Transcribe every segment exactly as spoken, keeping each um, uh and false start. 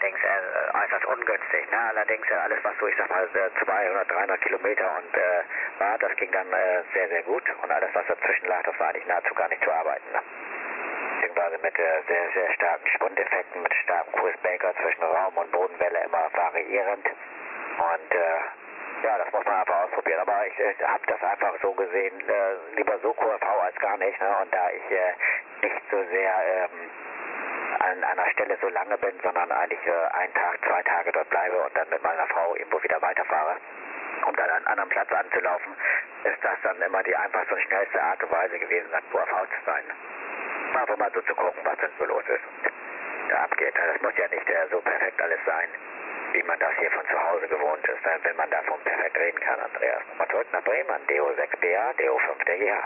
allerdings äh, äußerst ungünstig. Ne? Allerdings äh, alles, was so, ich sag mal, zweihundert, dreihundert Kilometer und äh, war, das ging dann äh, sehr, sehr gut. Und alles, was dazwischen lag, das war eigentlich nahezu gar nicht zu arbeiten. Ne? Beziehungsweise mit äh, sehr, sehr starken Schwundeffekten, mit starkem Kursbanker zwischen Raum- und Bodenwelle immer variierend. Und äh, ja, das muss man einfach ausprobieren. Aber ich äh, habe das einfach so gesehen, äh, lieber so Q R V als gar nicht. Ne? Und da ich äh, nicht so sehr ähm, an einer Stelle so lange bin, sondern eigentlich äh, einen Tag, zwei Tage dort bleibe und dann mit meiner Frau irgendwo wieder weiterfahre, um dann an einem anderen Platz anzulaufen, ist das dann immer die einfachste und schnellste Art und Weise gewesen, an Q R V zu sein. Einfach mal so zu gucken, was denn so los ist und da abgeht. Das muss ja nicht äh, so perfekt alles sein, wie man das hier von zu Hause gewohnt ist, ne? Wenn man davon perfekt reden kann, Andreas. Mal zurück nach Bremen an D O sechs B A, D O fünf D G H.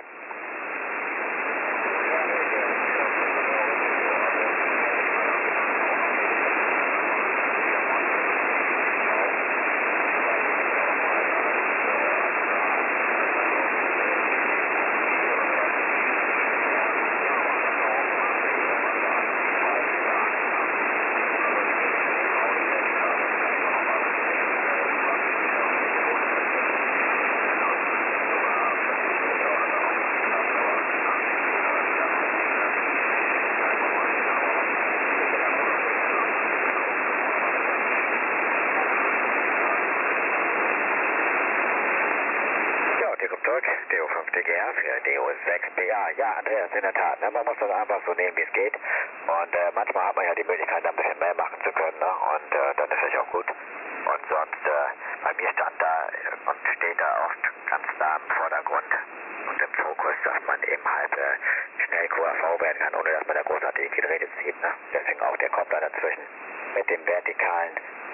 D O fünf D G H für D O sechs B A. Ja, Andreas, in der Tat, ne? Man muss das einfach so nehmen, wie es geht. Und äh, manchmal hat man ja die Möglichkeit, da ein bisschen mehr machen zu können. Ne? Und äh, dann ist es auch gut. Und sonst, äh, bei mir stand da und steht da oft ganz nah im Vordergrund und im Fokus, dass man eben halt äh, schnell Q R V werden kann, ohne dass man da großartig die Geräte zieht. Ne? Deswegen auch der Koppler dazwischen mit dem vertikalen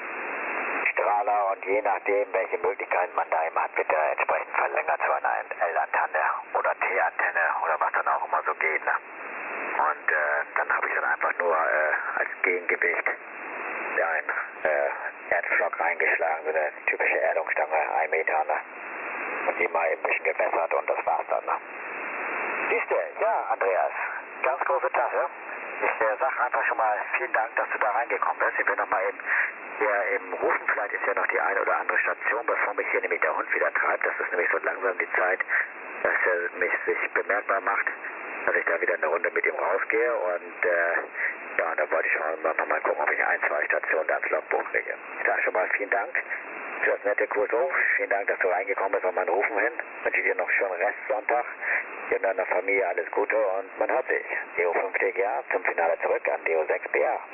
Strahler und je nachdem, welche Möglichkeiten man da eben hat, wird er entsprechend verlängert zu einer L-Antenne oder T-Antenne oder was dann auch immer so geht. Ne? Und äh, dann habe ich dann einfach nur äh, als Gegengewicht einen äh, Erdblock reingeschlagen, so eine typische Erdungsstange, ein Meter, ne? Und die mal ein bisschen gebessert und das war's dann. Ne? Siehste, ja, Andreas, ganz große Tasse. Ich äh, sag einfach schon mal vielen Dank, dass du da reingekommen bist. Ich will noch mal eben hier eben rufen. Vielleicht ist ja noch die eine oder andere Station, bevor mich hier nämlich der Hund wieder treibt. Das ist nämlich so langsam die Zeit, dass er mich sich bemerkbar macht, dass ich da wieder eine Runde mit ihm rausgehe. Und äh, ja, da wollte ich schon mal, mal gucken, ob ich ein, zwei Stationen da ins Logbuch kriege. Ich sage schon mal vielen Dank für das nette Kurso. Vielen Dank, dass du reingekommen bist auf meinen Rufen hin. Ich wünsche dir noch einen schönen Restsonntag. Dir und deiner Familie alles Gute und man hört sich. D O fünf D G A zum Finale zurück an D O sechs B A.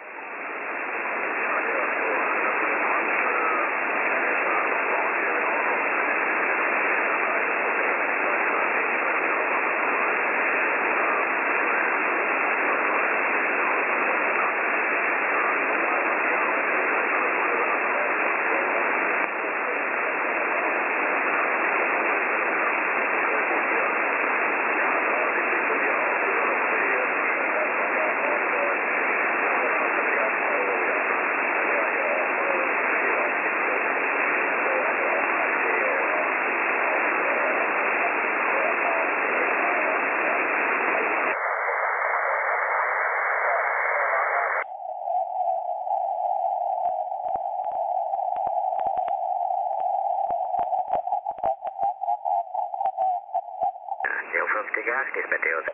D O fünf D G A, stehst mit D O sechs.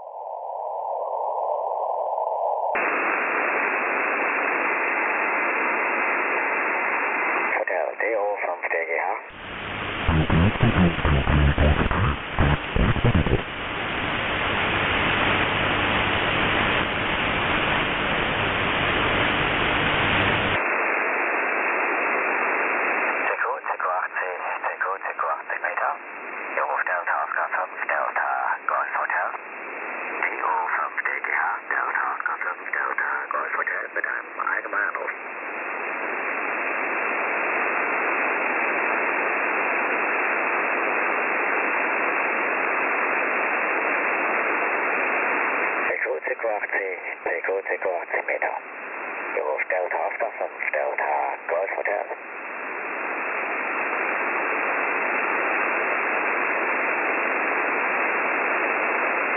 Hotel D O fünf D G H. Mit einem allgemeinen Anruf. Seco achtzig, Seco Seco achtzig Meter. Ruf Delta Oscar fünf, Delta Golf Hotel.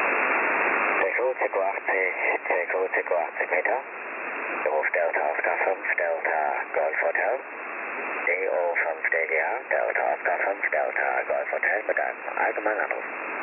Seco Seco achtzig, Seco Seco achtzig Meter. Ruf Delta Oscar fünf. fünf Delta Golf Hotel. D O fünf D G A, Delta Oscar fünf Delta Golf Hotel mit einem allgemeinen Anruf.